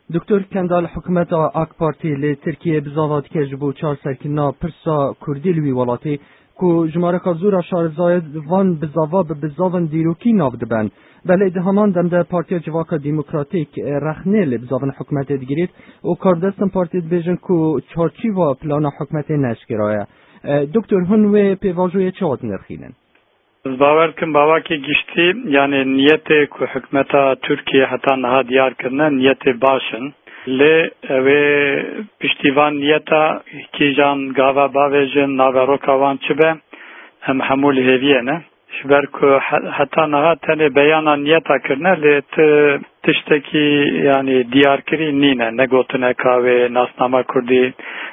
دکتر کندال حکومت آک پارتی لی ترکیه بزاوات که جبو چار سرکنا پرسا کردی لوی ولاتی کو جماره کازورا شارزاید وان بزاوان دیروکی نافده بند بله ده همان دمده پارتی جواکا دیموکراتیک رخنه لی بزاوان حکومت دگیرید و کاردستن پارتی بیجن کو چارچی و پلانا حکومت نشکرایه دکتر هنوی پیواجوی چه آد نرخینن؟ باور کن باوا که گشتی یعنی نیت که حکمت ترکیه حتی نه دیار کردن نیت باشن لی و پشتیوان نیتا کی جان گاوا باوجن ناوروکاوان چبه هم حمول هیویه نه شبر که حتی نه تنه بیان نیتا کردن لی تشتکی یعنی دیار کری نینه نگوتنه کاوه ناسنامه کردی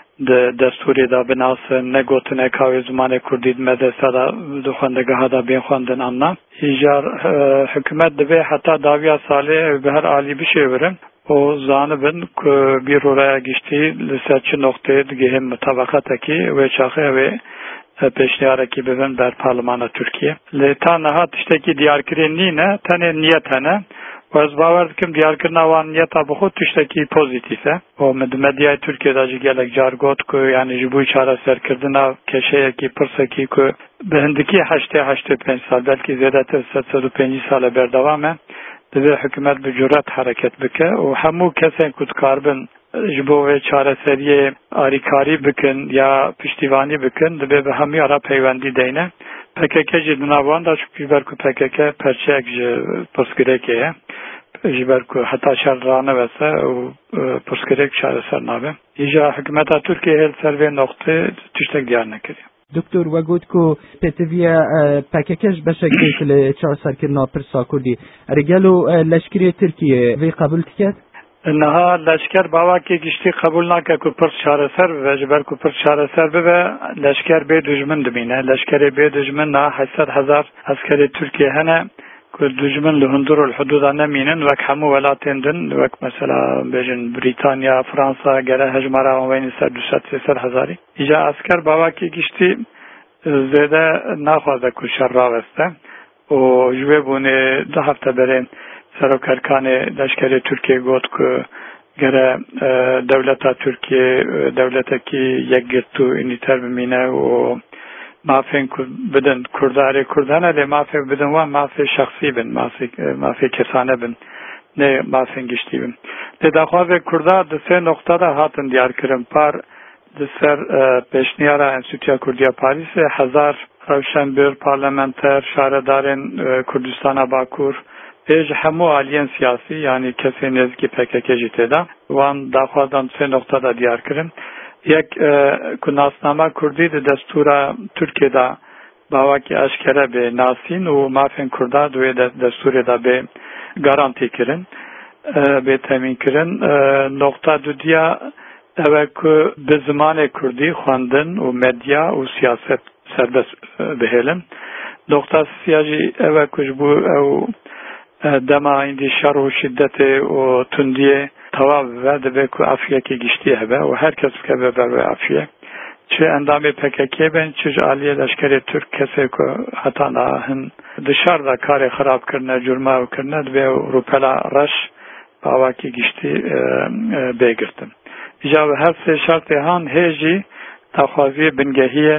دستوری دا بناسن نگوتنه کاوی زمان کردید مدرسه دا دخواندگه ها دا بین خواندن آننا ایجار حکومت دبی حتی داویا ساله به هر عالی بشه برن و زانبن که بیر رای گشتی لسه چه نقطه دیگه هم مطابقت کی و چاخه و پیشنهاد کی ببین در پارلمان ترکیه لیتا نه تشتکی دیار کردن نه تنه نیت نه و از باور کم دیار کردن وان نیتا بخود تشتکی پوزیتیفه و مدیای ترکیه داجی گلک جارگوت که یعنی جبوی چاره سر کردن کشه کی پرسه کی که به هندکی 85 سال بلکه زیاده تر 105 سال بردوامه دبی حکومت به جرأت حرکت بکه و همو کسین کد کاربن جبوی چاره سری آریکاری بکن یا پشتیوانی بکن دبی به همی آرا پیوندی دینه PKK جدناوان دا çünkü belki PKK perçek pıskereke belki hatta şartlarına vese o pıskerek çareser nabe. İca hükümeta Türkiye hel serve nokta tüştek diyarına kiriyor. دکتر وگود کو پتویا پاکیج بشکلی که چهار سرکرنا پرسا کردی رجالو لشکری ترکیه وی قبول کرد؟ نه لشکر باوا که گشتی قبول نکرد که پرس چاره‌سر و جبر که پرس چاره‌سر به لشکر به دشمن دمینه لشکر به دشمن نه 800,000 عسکر ترکیه هنه که دشمن لهندور الحدود نمینن وک همو ولاتین دن وک مثلا بیشن بریتانیا فرانسا گره هجمارا وین سر 200-300,000 ایجا عسکر باوا که گشتی زیاده نخواسته که شر راوسته و جوه بونه 2 هفته برین سروکرکان لشکر ترکیه گفت که گره دولت ترکیه دولتی که یک گرتو اینیتر بمینه و مافین بدن کردانه لی مافی بدن و مافی شخصی بن مافی کسانه بن نه مافین گشتی بن لی دخواست کرده دسته نقطه دا هاتن دیار کرن پار دسر پیشنیارا انستیتویا کردیا پاریس 1000 روشنبیر پارلمانتر شهردارن کردستان باکور ایج همو عالیان سیاسی یعنی کسی نزدیکی PKK جیته وان دخواستن 3 نقطه دا دیار کرن یک کناسنامه کردی دستور ترکیه دا باوا که اشکره به ناسین و مافین کرده دوی دستور دا به گارانتی کرن به تامین کرن نقطه دو دیا اوه که به زمان کردی خواندن و مدیا و سیاست سربست بهلن نقطه سیاجی اوه که جبو او دما ایندی شر و شدت و تندیه تواب و دبی که عفیه که گشتی هبه و هر کس که به عفیه چه اندام PKK بین چه عالیه لشکر ترک کسی که حتی هن دشار دا کار خراب کرنه جرمه کرنه دبی روپلا رش باوا که گشتی بگرتن ایجا هر سه شرط هان هیجی تخوازی بنگهی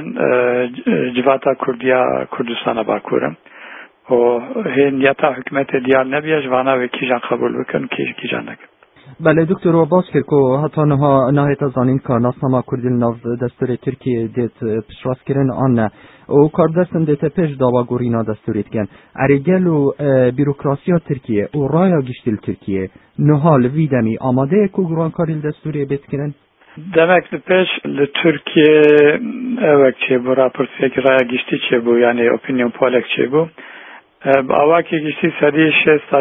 جواتا کردستان باکورم و هی نیتا حکمت دیار نبیه جوانا و کیجان قبول بکن کیجان نکن بله دکتر و باز کرد که حتی نهایت زانین که ناسنامه کردی ناو دستور ترکیه دیت پشواز کرن آن و کاردستن دیت پیش داوا گورینا دستوریت کن ارگل و بیروکراسیا ترکیه و رایا گشتیل ترکیه نهال ویدمی آماده که گرانکاری دستوری بیت کنن؟ demek پیش لترکیه اوک چه بو راپرسیه که رایا گشتی چه بو یعنی اپینیون پولک چه بو اواکی گشتی سری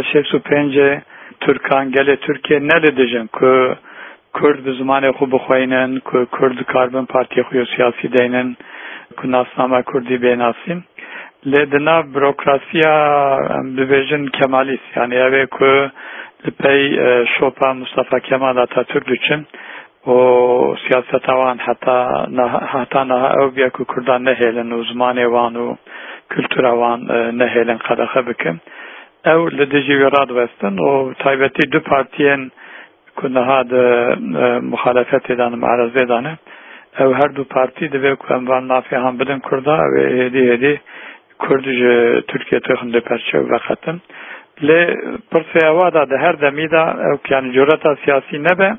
6-6-5 ترکان گله ترکیه نلیدجن که کرد به زمان خوب بخواینن که کرد کاربن پارتی خوی سیاسی دینن که ناسنامه کردی بیناسیم لیدنا بروکراسیا ببیجن کمالیست یعنی اوه که پی شوپا مصطفى کمال آتاتürk دچن و سیاست وان حتی نه او بیا که کردان نهیلن و زمان وان و کلتور وان نهیلن قدخه بکن او لدجی وراد وستن و تایبتی دو پارتیین کنها مخالفت دان معارضه دانه او هر دو پارتی دوی که اموان نافی هم بدن کرده و هدی کردج ترکیه توی خنده پرچه وقتن لی پرسه اوادا ده هر دمیدا او که جورتا سیاسی نبه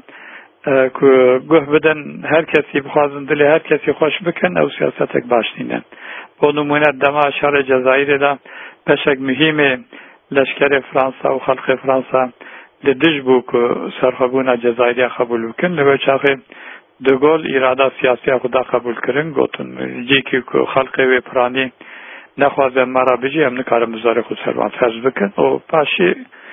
که گوه بدن هر کسی بخوازن دلی هر کسی خوش بکن او سیاستک باش نینن با نمونه دما شهر جزایر دا بشک مهمه لشکر فرانسا و خلق فرانسا لدج بو که سرخبون جزایری قبول بکن لبه چاقه دگل اراده سیاسی خدا قبول کرن گوتن جی که خلق و پرانی نخوازه مرا بجی هم نکارم بزاره خود سروان فرض بکن و پاشی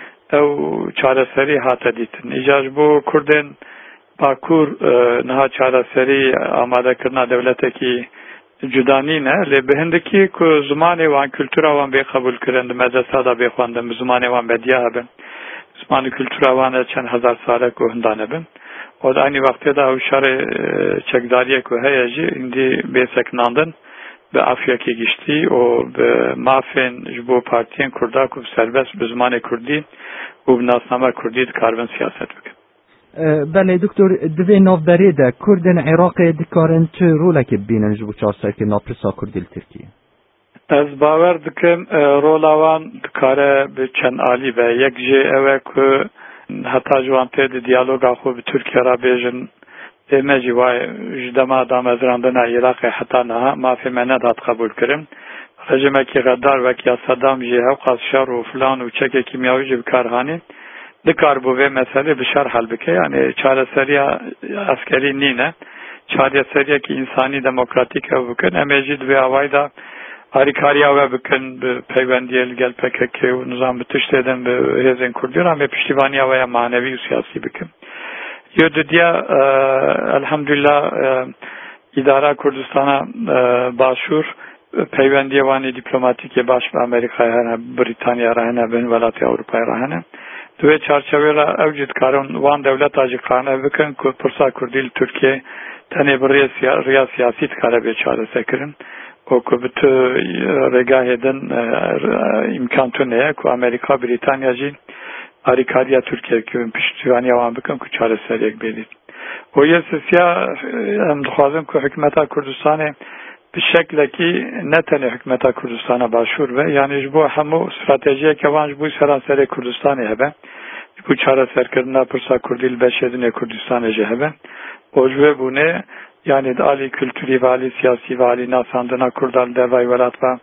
او چاره سری حتا دیتن ایجاج بو کردن باکور نها چاره سری آماده کرنا دولته کی جدانی نه لی بهندکی که زمان وان کلتور وان بی قبول کرند مدرسه دا بی خواندن زمان وان بدیه هبن زمان کلتور وان چند هزار ساله که هندانه بن و دا اینی وقتی دا هوشار چکداریه که هیجی اندی بی سکناندن به افیاکی گشتی و به مافین جبو پارتین کرده که سربست به زمان کردی و به ناسنامه کردی کاربن سیاست بکن. بله دکتر دوی نافبری ده کردن عراق دکارن چه رولکی بینن جبو 4 سال که ناپرسا کردی ترکیه؟ از باور دکم رولاوان دکاره به چند عالی به یک جه اوه که حتی جوانته ده دیالوگا خو به ترکیه را بیجن ایمجی وای جدما دام از راندن عراق حتی نه مافی منه داد قبول کرم رژیمه که غدار وکی صدام جه او قاسشار و فلان و چک کیمیاوی جه بکارهانی دکار بوه مسئله بشار حل بکه یعنی چاره سری عسکری نینه چاره سری که انسانی دموکراتیک او بکن امیجی دوی آوائی دا هاریکاری او بکن به پیوندی گل پکه و نظام بتشت دیدن به هزین کردی را به پشتیبانی او معنوی و سیاسی بکن یو دیا الحمدلله اداره کردستان باشور پیوندی وانی دیپلماتیک باش به امریکا هنه بریتانیا را هنه بین ولایت اروپا را هنه دوی چارچوبه را اوجد کارون وان دولت آجیقانه بکن که پرسا کردیل ترکیه تنه بر ریا سیاسی تکاره بیچاره سکرن و که بتو رگاه دن امکان تو نیه که امریکا بریتانیا جی آریکاریا ترکیه که پشتیبانی آوان بکن که چاره سر یک بیدید و یه سیاسیا هم دخوازم که حکمت کردستان به شکل که نتنه حکمت کردستان باشور به یعنی جبو همو استراتژیه که وان جبو سرانسر کردستانی هبه جبو چاره سر کردن پرسا کردیل بشیدن کردستان جه هبه و جبو بونه یعنی دالی کلتوری و علی سیاسی و علی ناساندنا کردال دوای ولات و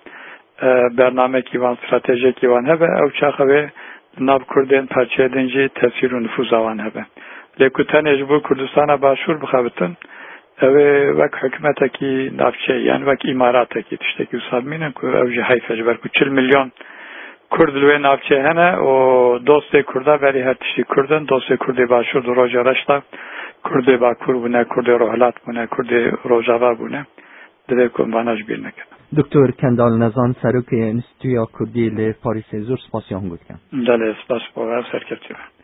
برنامه که وان استراتژیه که وان هبه او چاقه ناب کردن پرچه دنجی تاثیر و نفوذ آوان هبه لیکو تنه جبو کردستان باشور بخوابتن اوه وک حکمتا کی نافچه یعنی وک اماراتا کی تشتکی وصاب مینن که اوجی حیفه جبر که 40 میلیون کرد لوی نافچه هنه و دوست کرده بری هر تشتی کردن دوست کرده باشور دو روژه رشتا کرده باکور بونه کرده روحلات بونه کرده روژاوا بونه دوی کنبانش بیل نکن دکتر کندال نزان سروک انستیتویا کردی ل پاریس زور سپاسیان بود کن دله سپاس باور سرکرتی